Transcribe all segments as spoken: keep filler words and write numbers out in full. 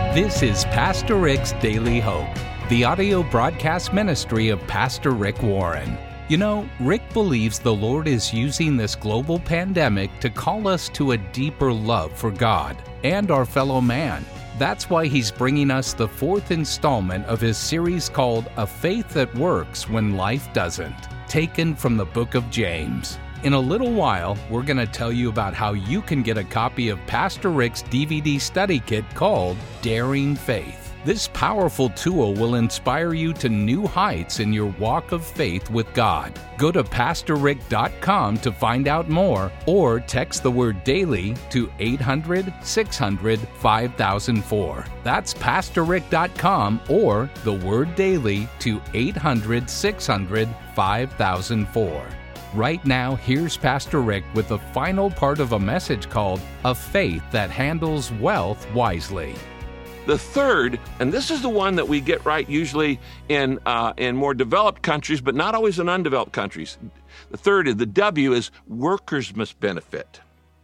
This is Pastor Rick's Daily Hope, the audio broadcast ministry of Pastor Rick Warren. You know, Rick believes the Lord is using this global pandemic to call us to a deeper love for God and our fellow man. That's why he's bringing us the fourth installment of his series called A Faith That Works When Life Doesn't, taken from the book of James. In a little while, we're going to tell you about how you can get a copy of Pastor Rick's D V D study kit called Daring Faith. This powerful tool will inspire you to new heights in your walk of faith with God. Go to pastor rick dot com to find out more, or text the word daily to eight hundred, six hundred, five thousand four. That's pastor rick dot com or the word daily to eight hundred, six hundred, five thousand four. Right now, here's Pastor Rick with the final part of a message called A Faith That Handles Wealth Wisely. The third, and this is the one that we get right usually in uh, in more developed countries, but not always in undeveloped countries. The third is the W is workers must benefit.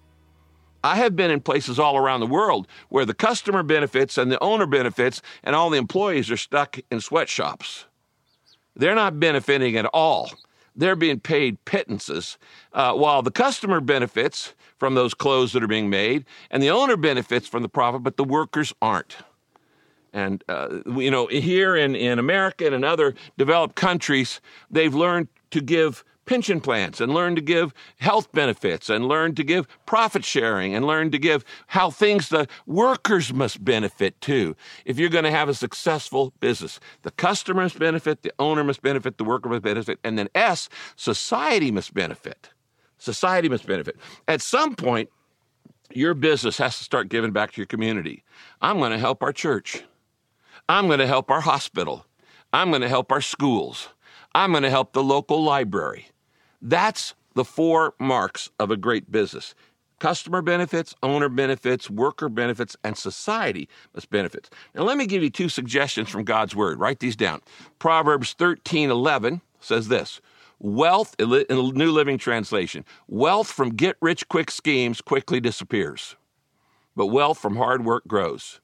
I have been in places all around the world where the customer benefits and the owner benefits and all the employees are stuck in sweatshops. They're not benefiting at all. They're being paid pittances, uh, while the customer benefits from those clothes that are being made and the owner benefits from the profit, but the workers aren't. And, uh, you know, here in, in America and in other developed countries, they've learned to give pension plans and learned to give health benefits and learned to give profit sharing and learned to give how things the workers must benefit too. If you're going to have a successful business, the customer must benefit, the owner must benefit, the worker must benefit, and then S, society must benefit. Society must benefit. At some point, your business has to start giving back to your community. I'm going to help our church. I'm going to help our hospital. I'm going to help our schools. I'm going to help the local library. That's the four marks of a great business. Customer benefits, owner benefits, worker benefits, and society must benefit. Now, let me give you two suggestions from God's Word. Write these down. Proverbs thirteen eleven says this: wealth, in the New Living Translation, wealth from get-rich-quick schemes quickly disappears, but wealth from hard work grows.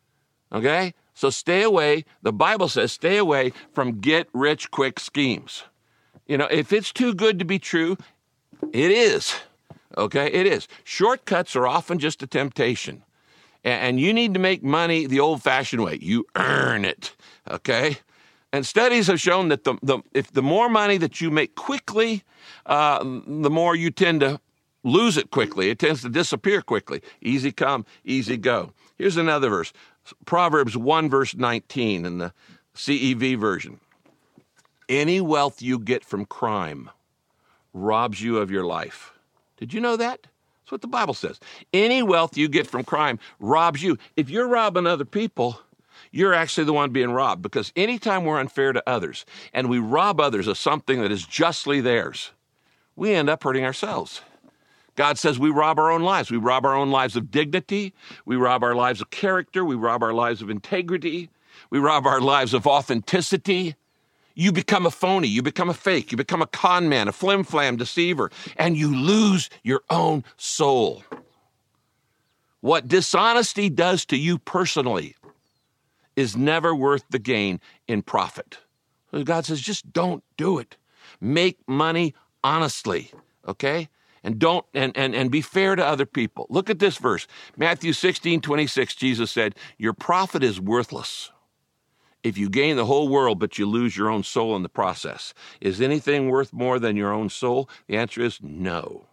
Okay? So stay away, the Bible says, stay away from get-rich-quick schemes. You know, if it's too good to be true, it is. Okay? It is. Shortcuts are often just a temptation. And you need to make money the old-fashioned way. You earn it. Okay? And studies have shown that the, the if the more money that you make quickly, uh, the more you tend to lose it quickly. It tends to disappear quickly. Easy come, easy go. Here's another verse. Proverbs one, verse nineteen in the C E V version. Any wealth you get from crime robs you of your life. Did you know that? That's what the Bible says. Any wealth you get from crime robs you. If you're robbing other people, you're actually the one being robbed, because anytime we're unfair to others and we rob others of something that is justly theirs, we end up hurting ourselves. God says we rob our own lives. We rob our own lives of dignity. We rob our lives of character. We rob our lives of integrity. We rob our lives of authenticity. You become a phony. You become a fake. You become a con man, a flim-flam deceiver, and you lose your own soul. What dishonesty does to you personally is never worth the gain in profit. So God says, just don't do it. Make money honestly, okay? And don't and, and, and be fair to other people. Look at this verse. Matthew sixteen, twenty-six, Jesus said, your profit is worthless if you gain the whole world, but you lose your own soul in the process. Is anything worth more than your own soul? The answer is no.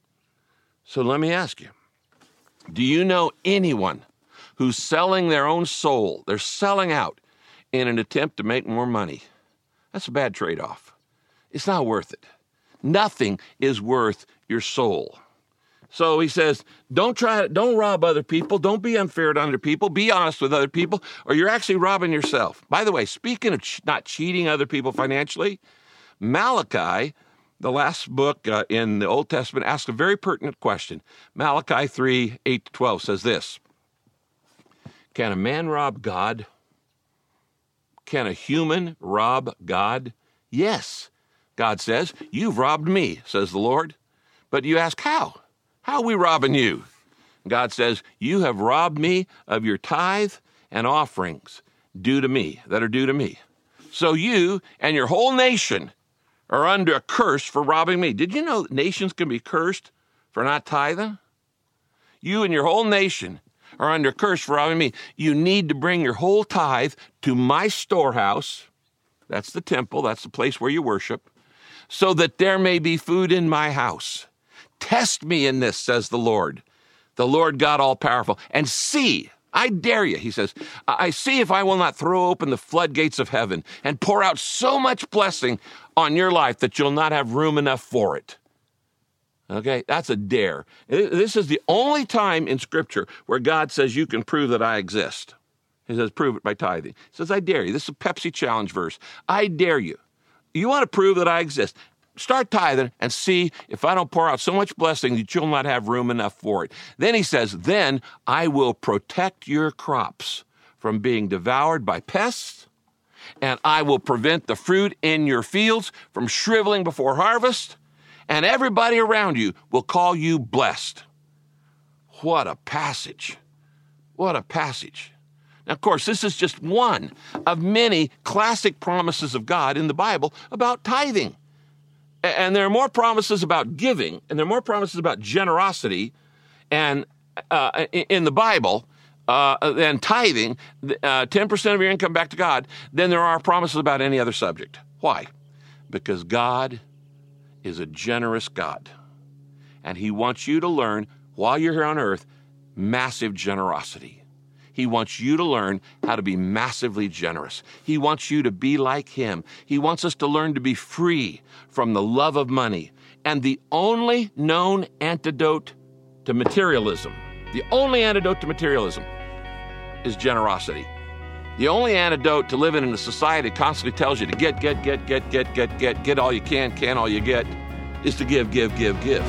So let me ask you, do you know anyone who's selling their own soul? They're selling out in an attempt to make more money. That's a bad trade-off. It's not worth it. Nothing is worth your soul. So he says, don't try to, don't rob other people. Don't be unfair to other people. Be honest with other people, or you're actually robbing yourself. By the way, speaking of ch- not cheating other people financially, Malachi, the last book uh, in the Old Testament, asks a very pertinent question. Malachi three, eight to twelve says this: can a man rob God? Can a human rob God? Yes. God says, you've robbed me, says the Lord. But you ask, how? How are we robbing you? God says, you have robbed me of your tithe and offerings due to me, that are due to me. So you and your whole nation are under a curse for robbing me. Did you know that nations can be cursed for not tithing? You and your whole nation are under curse for robbing me. You need to bring your whole tithe to my storehouse. That's the temple. That's the place where you worship. So that there may be food in my house. Test me in this, says the Lord, the Lord God all-powerful, and see, I dare you, he says, I see if I will not throw open the floodgates of heaven and pour out so much blessing on your life that you'll not have room enough for it. Okay, that's a dare. This is the only time in Scripture where God says you can prove that I exist. He says, prove it by tithing. He says, I dare you. This is a Pepsi challenge verse. I dare you. You want to prove that I exist. Start tithing and see if I don't pour out so much blessing that you'll not have room enough for it. Then he says, then I will protect your crops from being devoured by pests, and I will prevent the fruit in your fields from shriveling before harvest, and everybody around you will call you blessed. What a passage. What a passage. Now, of course, this is just one of many classic promises of God in the Bible about tithing. And there are more promises about giving, and there are more promises about generosity and uh, in the Bible uh, than tithing, uh, ten percent of your income back to God, than there are promises about any other subject. Why? Because God is a generous God, and he wants you to learn, while you're here on earth, massive generosity. He wants you to learn how to be massively generous. He wants you to be like him. He wants us to learn to be free from the love of money. And the only known antidote to materialism, the only antidote to materialism is generosity. The only antidote to living in a society that constantly tells you to get, get, get, get, get, get, get, get all you can, can all you get, is to give, give, give, give.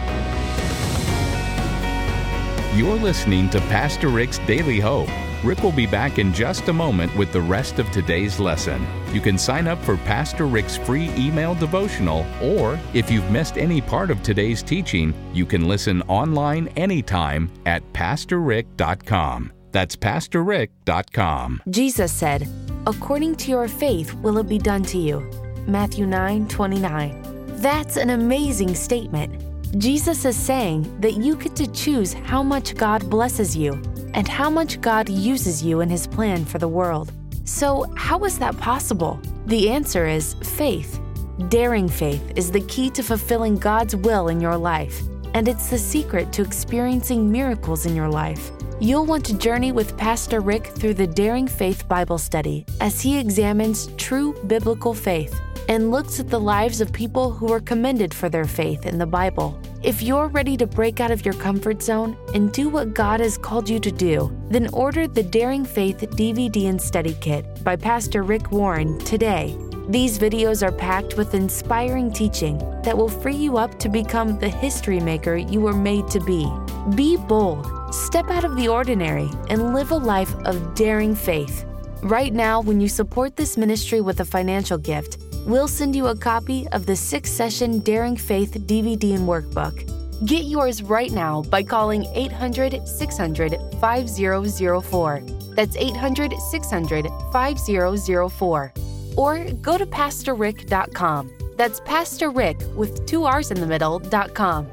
You're listening to Pastor Rick's Daily Hope. Rick will be back in just a moment with the rest of today's lesson. You can sign up for Pastor Rick's free email devotional, or if you've missed any part of today's teaching, you can listen online anytime at pastor rick dot com. That's pastor rick dot com. Jesus said, "According to your faith will it be done to you." Matthew nine twenty-nine. That's an amazing statement. Jesus is saying that you get to choose how much God blesses you and how much God uses you in his plan for the world. So how is that possible? The answer is faith. Daring faith is the key to fulfilling God's will in your life, and it's the secret to experiencing miracles in your life. You'll want to journey with Pastor Rick through the Daring Faith Bible study as he examines true biblical faith and looks at the lives of people who are commended for their faith in the Bible. If you're ready to break out of your comfort zone and do what God has called you to do, then order the Daring Faith D V D and Study Kit by Pastor Rick Warren today. These videos are packed with inspiring teaching that will free you up to become the history maker you were made to be. Be bold, step out of the ordinary, and live a life of daring faith. Right now, when you support this ministry with a financial gift, we'll send you a copy of the six-session Daring Faith D V D and workbook. Get yours right now by calling eight hundred, six hundred, five thousand four. That's eight hundred, six hundred, five thousand four. Or go to pastor rick dot com. That's Pastor Rick with two R's in the middle, dot com.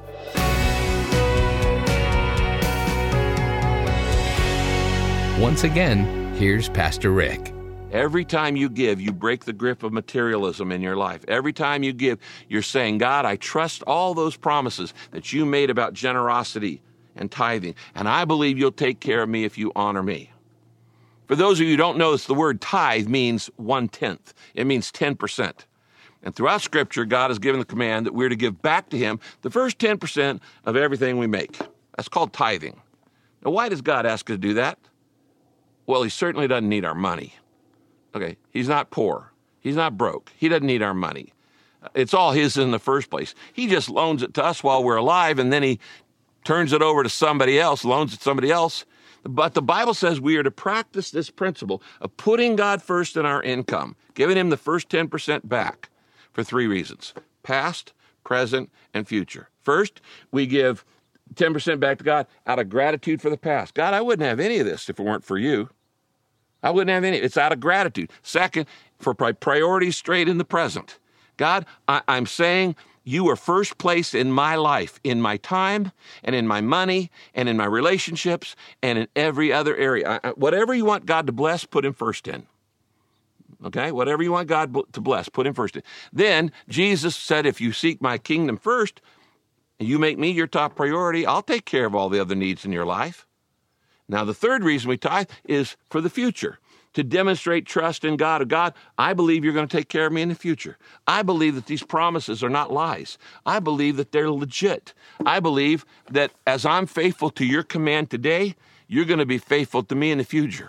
Once again, here's Pastor Rick. Every time you give, you break the grip of materialism in your life. Every time you give, you're saying, God, I trust all those promises that you made about generosity and tithing, and I believe you'll take care of me if you honor me. For those of you who don't know this, the word tithe means one-tenth. It means ten percent. And throughout Scripture, God has given the command that we're to give back to him the first ten percent of everything we make. That's called tithing. Now, why does God ask us to do that? Well, he certainly doesn't need our money. Okay, he's not poor. He's not broke. He doesn't need our money. It's all his in the first place. He just loans it to us while we're alive, and then he turns it over to somebody else, loans it to somebody else. But the Bible says we are to practice this principle of putting God first in our income, giving him the first ten percent back for three reasons: past, present, and future. First, we give ten percent back to God out of gratitude for the past. God, I wouldn't have any of this if it weren't for you. I wouldn't have any. It's out of gratitude. Second, for pri- priorities straight in the present. God, I- I'm saying you are first place in my life, in my time, and in my money, and in my relationships, and in every other area. I, I, whatever you want God to bless, put him first in. Okay? Whatever you want God bl- to bless, put him first in. Then Jesus said, if you seek my kingdom first, and you make me your top priority, I'll take care of all the other needs in your life. Now, the third reason we tithe is for the future, to demonstrate trust in God. God, I believe you're going to take care of me in the future. I believe that these promises are not lies. I believe that they're legit. I believe that as I'm faithful to your command today, you're going to be faithful to me in the future.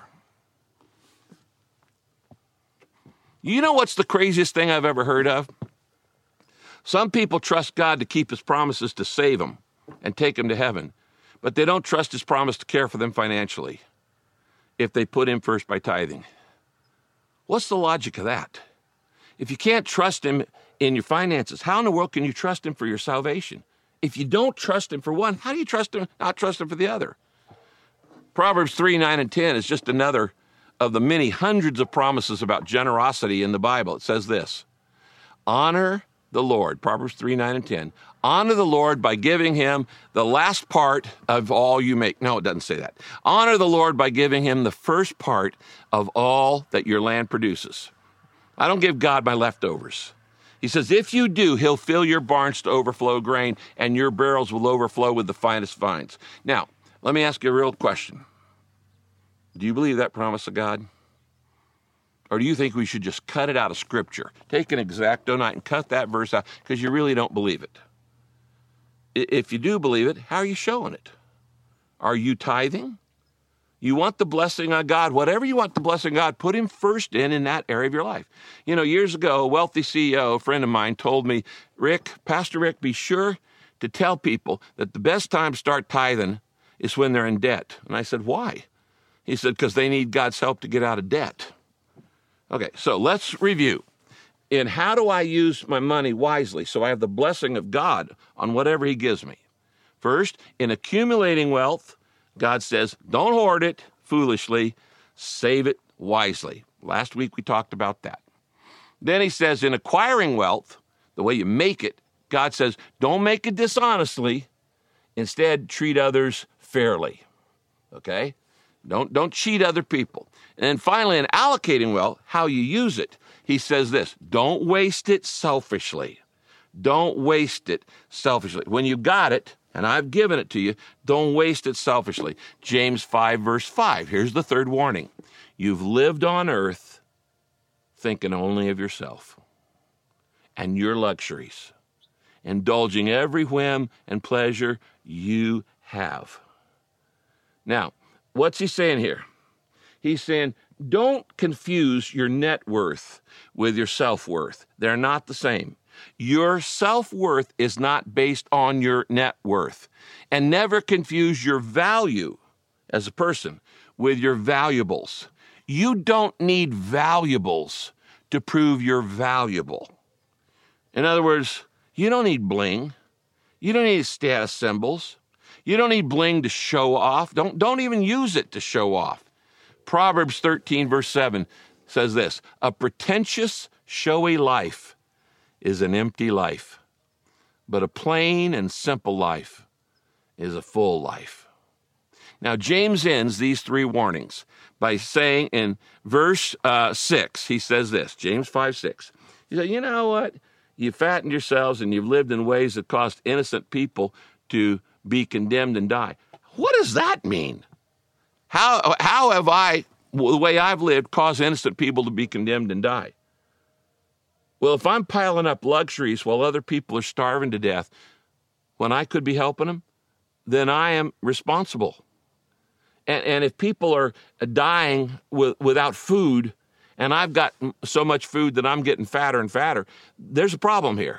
You know what's the craziest thing I've ever heard of? Some people trust God to keep his promises to save them and take them to heaven, but they don't trust his promise to care for them financially if they put him first by tithing. What's the logic of that? If you can't trust him in your finances, how in the world can you trust him for your salvation? If you don't trust him for one, how do you trust him, not trust him for the other? Proverbs three, nine, and ten is just another of the many hundreds of promises about generosity in the Bible. It says this, honor the Lord, Proverbs three, nine, and ten. Honor the Lord by giving him the last part of all you make. No, it doesn't say that. Honor the Lord by giving him the first part of all that your land produces. I don't give God my leftovers. He says, if you do, he'll fill your barns to overflow grain, and your barrels will overflow with the finest vines. Now, let me ask you a real question. Do you believe that promise of God? Or do you think we should just cut it out of Scripture? Take an Exacto knife and cut that verse out because you really don't believe it. If you do believe it, how are you showing it? Are you tithing? You want the blessing of God. Whatever you want the blessing of God, put him first in in that area of your life. You know, years ago, a wealthy C E O, a friend of mine, told me, Rick, Pastor Rick, be sure to tell people that the best time to start tithing is when they're in debt. And I said, why? He said, because they need God's help to get out of debt. Okay, so let's review. In how do I use my money wisely so I have the blessing of God on whatever he gives me? First, in accumulating wealth, God says, don't hoard it foolishly, save it wisely. Last week we talked about that. Then he says, in acquiring wealth, the way you make it, God says, don't make it dishonestly. Instead, treat others fairly. Okay? Don't, don't cheat other people. And then finally, in allocating wealth, how you use it, he says this, don't waste it selfishly. Don't waste it selfishly. When you got it, and I've given it to you, don't waste it selfishly. James five, verse five, here's the third warning. You've lived on earth thinking only of yourself and your luxuries, indulging every whim and pleasure you have. Now, what's he saying here? He's saying, don't confuse your net worth with your self-worth. They're not the same. Your self-worth is not based on your net worth. And never confuse your value as a person with your valuables. You don't need valuables to prove you're valuable. In other words, you don't need bling. You don't need status symbols. You don't need bling to show off. Don't, don't even use it to show off. Proverbs thirteen, verse seven says this, a pretentious, showy life is an empty life, but a plain and simple life is a full life. Now, James ends these three warnings by saying in verse uh, six, he says this, James five, six. He said, you know what? You've fattened yourselves and you've lived in ways that caused innocent people to be condemned and die. What does that mean? How, how have I, the way I've lived, caused innocent people to be condemned and die? Well, if I'm piling up luxuries while other people are starving to death when I could be helping them, then I am responsible. And, and if people are dying with, without food, and I've got so much food that I'm getting fatter and fatter, there's a problem here.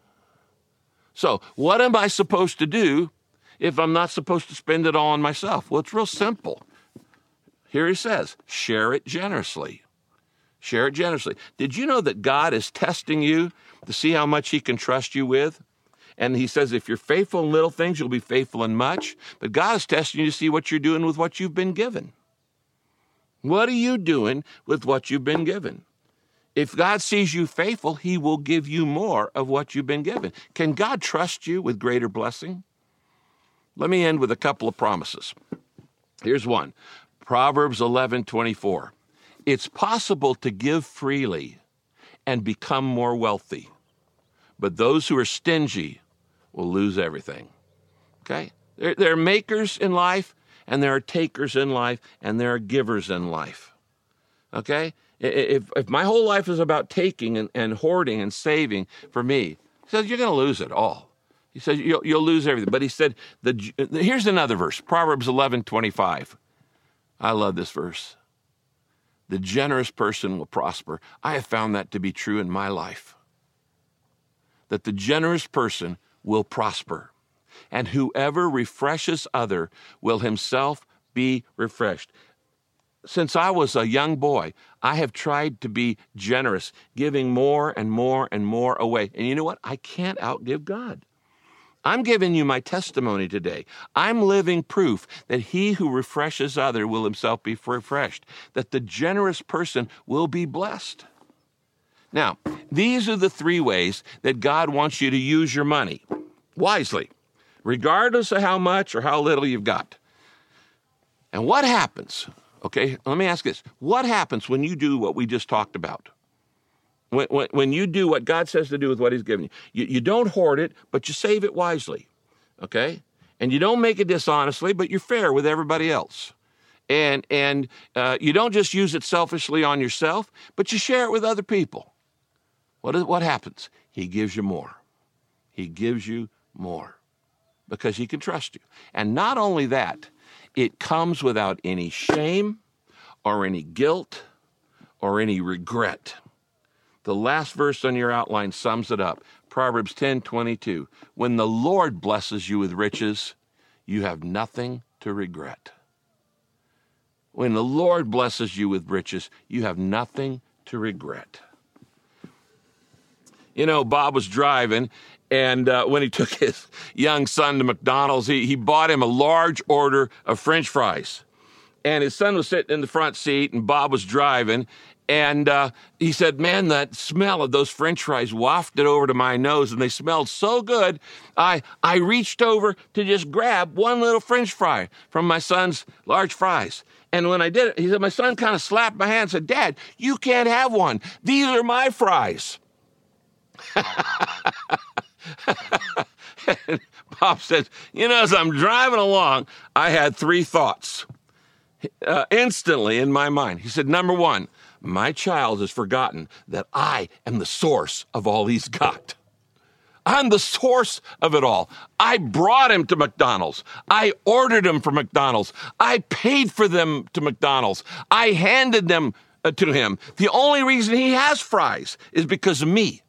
So what am I supposed to do if I'm not supposed to spend it all on myself? Well, it's real simple. Here he says, share it generously. Share it generously. Did you know that God is testing you to see how much he can trust you with? And he says, if you're faithful in little things, you'll be faithful in much. But God is testing you to see what you're doing with what you've been given. What are you doing with what you've been given? If God sees you faithful, he will give you more of what you've been given. Can God trust you with greater blessing? Let me end with a couple of promises. Here's one. Proverbs eleven twenty-four. It's possible to give freely and become more wealthy, but those who are stingy will lose everything. Okay? There, there are makers in life, and there are takers in life, and there are givers in life. Okay? If, if my whole life is about taking and, and hoarding and saving for me, he says, you're going to lose it all. He says, you'll, you'll lose everything. But he said, the, here's another verse, Proverbs eleven twenty-five. I love this verse. The generous person will prosper. I have found that to be true in my life. That the generous person will prosper. And whoever refreshes other will himself be refreshed. Since I was a young boy, I have tried to be generous, giving more and more and more away. And you know what? I can't outgive God. I'm giving you my testimony today. I'm living proof that he who refreshes other will himself be refreshed, that the generous person will be blessed. Now, these are the three ways that God wants you to use your money wisely, regardless of how much or how little you've got. And what happens? Okay, let me ask this. What happens when you do what we just talked about? When, when, when you do what God says to do with what he's given you. you. You don't hoard it, but you save it wisely, okay? And you don't make it dishonestly, but you're fair with everybody else. And, and uh, you don't just use it selfishly on yourself, but you share it with other people. What, is, what happens? He gives you more. He gives you more because he can trust you. And not only that, it comes without any shame or any guilt or any regret. The last verse on your outline sums it up. Proverbs ten twenty-two. When the Lord blesses you with riches, you have nothing to regret. When the Lord blesses you with riches, you have nothing to regret. You know, Bob was driving, and uh, when he took his young son to McDonald's, he, he bought him a large order of French fries. And his son was sitting in the front seat, and Bob was driving. And uh, he said, man, that smell of those French fries wafted over to my nose, and they smelled so good, I, I reached over to just grab one little French fry from my son's large fries. And when I did it, he said, my son kind of slapped my hand and said, Dad, you can't have one. These are my fries. And Bob says, you know, as I'm driving along, I had three thoughts uh, instantly in my mind. He said, number one, my child has forgotten that I am the source of all he's got. I'm the source of it all. I brought him to McDonald's. I ordered him from McDonald's. I paid for them to McDonald's. I handed them uh, to him. The only reason he has fries is because of me.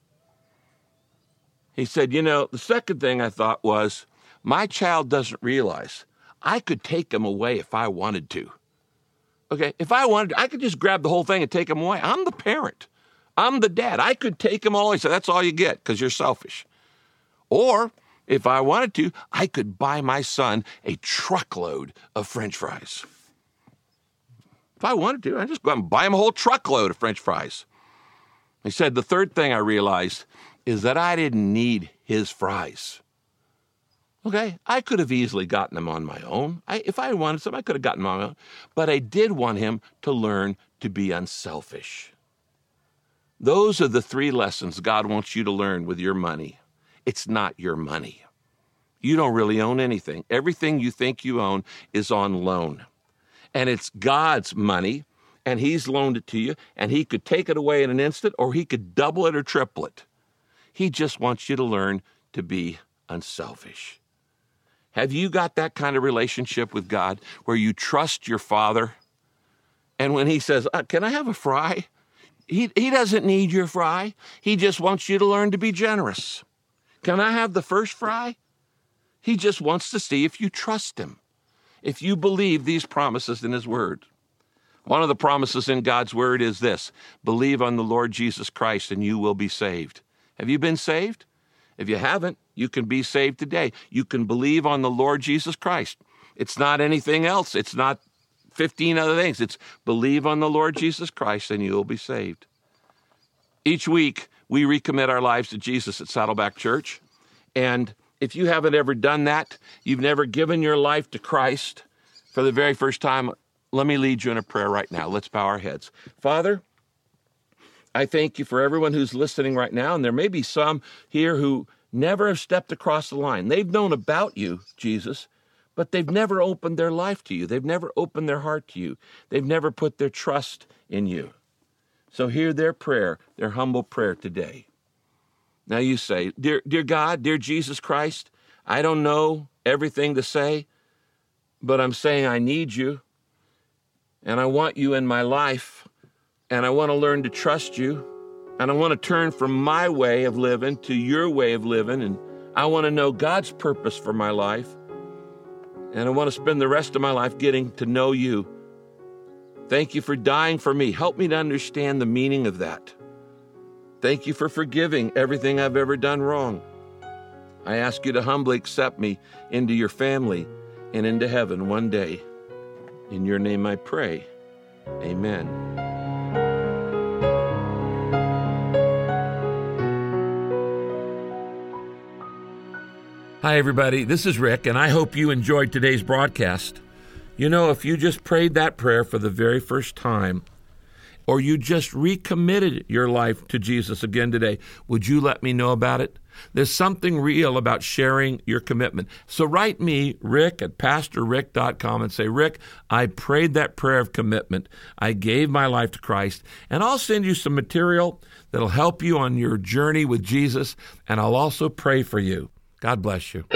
He said, you know, the second thing I thought was, my child doesn't realize I could take him away if I wanted to. Okay, if I wanted to, I could just grab the whole thing and take him away. I'm the parent. I'm the dad. I could take him all away. So that's all you get because you're selfish. Or if I wanted to, I could buy my son a truckload of French fries. If I wanted to, I'd just go out and buy him a whole truckload of French fries. He said, the third thing I realized is that I didn't need his fries. Okay, I could have easily gotten them on my own. I, if I wanted some, I could have gotten them on my own. But I did want him to learn to be unselfish. Those are the three lessons God wants you to learn with your money. It's not your money. You don't really own anything. Everything you think you own is on loan. And it's God's money, and he's loaned it to you, and he could take it away in an instant, or he could double it or triple it. He just wants you to learn to be unselfish. Have you got that kind of relationship with God where you trust your Father? And when he says, uh, can I have a fry? He, he doesn't need your fry. He just wants you to learn to be generous. Can I have the first fry? He just wants to see if you trust him, if you believe these promises in his word. One of the promises in God's word is this: believe on the Lord Jesus Christ and you will be saved. Have you been saved? If you haven't, you can be saved today. You can believe on the Lord Jesus Christ. It's not anything else. It's not fifteen other things. It's believe on the Lord Jesus Christ and you will be saved. Each week, we recommit our lives to Jesus at Saddleback Church. And if you haven't ever done that, you've never given your life to Christ for the very first time, let me lead you in a prayer right now. Let's bow our heads. Father, I thank you for everyone who's listening right now, and there may be some here who never have stepped across the line. They've known about you, Jesus, but they've never opened their life to you. They've never opened their heart to you. They've never put their trust in you. So hear their prayer, their humble prayer today. Now you say, dear, dear God, dear Jesus Christ, I don't know everything to say, but I'm saying I need you, and I want you in my life, and I want to learn to trust you, and I want to turn from my way of living to your way of living, and I want to know God's purpose for my life, and I want to spend the rest of my life getting to know you. Thank you for dying for me. Help me to understand the meaning of that. Thank you for forgiving everything I've ever done wrong. I ask you to humbly accept me into your family and into heaven one day. In your name I pray. Amen. Hi, everybody. This is Rick, and I hope you enjoyed today's broadcast. You know, if you just prayed that prayer for the very first time, or you just recommitted your life to Jesus again today, would you let me know about it? There's something real about sharing your commitment. So write me, Rick, at pastor rick dot com, and say, Rick, I prayed that prayer of commitment. I gave my life to Christ, and I'll send you some material that'll help you on your journey with Jesus, and I'll also pray for you. God bless you.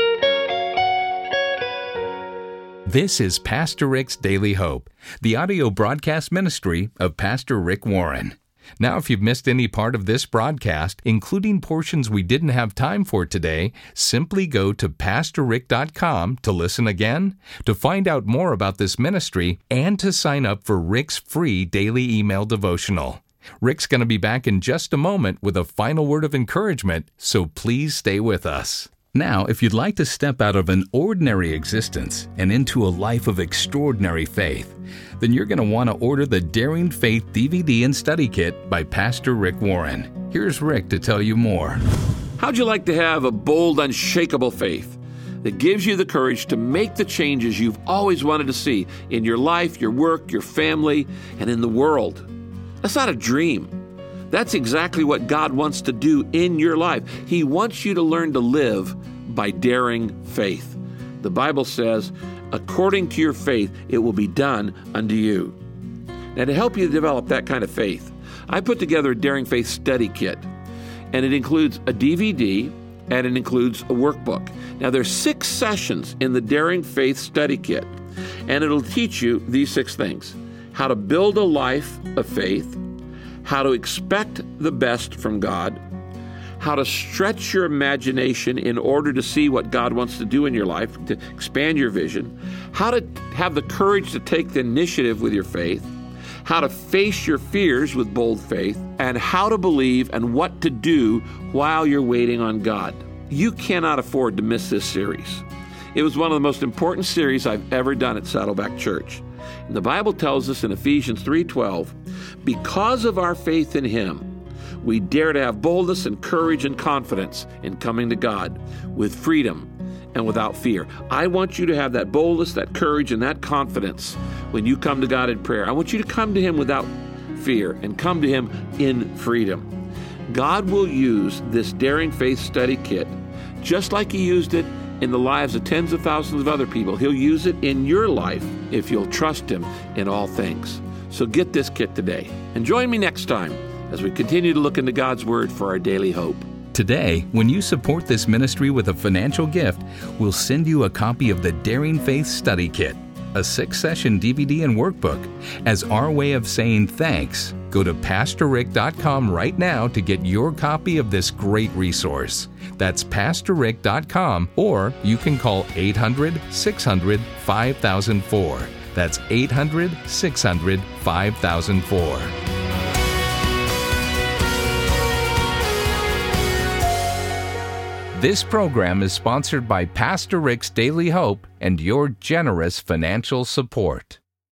This is Pastor Rick's Daily Hope, the audio broadcast ministry of Pastor Rick Warren. Now, if you've missed any part of this broadcast, including portions we didn't have time for today, simply go to pastor rick dot com to listen again, to find out more about this ministry, and to sign up for Rick's free daily email devotional. Rick's going to be back in just a moment with a final word of encouragement, so please stay with us. Now, if you'd like to step out of an ordinary existence and into a life of extraordinary faith, then you're going to want to order the Daring Faith D V D and Study Kit by Pastor Rick Warren. Here's Rick to tell you more. How'd you like to have a bold, unshakable faith that gives you the courage to make the changes you've always wanted to see in your life, your work, your family, and in the world? That's not a dream. That's exactly what God wants to do in your life. He wants you to learn to live by daring faith. The Bible says, according to your faith, it will be done unto you. Now, to help you develop that kind of faith, I put together a Daring Faith Study Kit, and it includes a D V D, and it includes a workbook. Now, there's six sessions in the Daring Faith Study Kit, and it'll teach you these six things: how to build a life of faith, how to expect the best from God, how to stretch your imagination in order to see what God wants to do in your life, to expand your vision, how to have the courage to take the initiative with your faith, how to face your fears with bold faith, and how to believe and what to do while you're waiting on God. You cannot afford to miss this series. It was one of the most important series I've ever done at Saddleback Church. And the Bible tells us in Ephesians three twelve, because of our faith in Him, we dare to have boldness and courage and confidence in coming to God with freedom and without fear. I want you to have that boldness, that courage, and that confidence when you come to God in prayer. I want you to come to Him without fear and come to Him in freedom. God will use this Daring Faith Study Kit just like He used it in the lives of tens of thousands of other people. He'll use it in your life if you'll trust Him in all things. So get this kit today. And join me next time as we continue to look into God's Word for our daily hope. Today, when you support this ministry with a financial gift, we'll send you a copy of the Daring Faith Study Kit, a six-session D V D and workbook. As our way of saying thanks, go to pastor rick dot com right now to get your copy of this great resource. That's pastor rick dot com, or you can call eight hundred, six hundred, five thousand four. That's eight hundred, six hundred, five thousand four. This program is sponsored by Pastor Rick's Daily Hope and your generous financial support.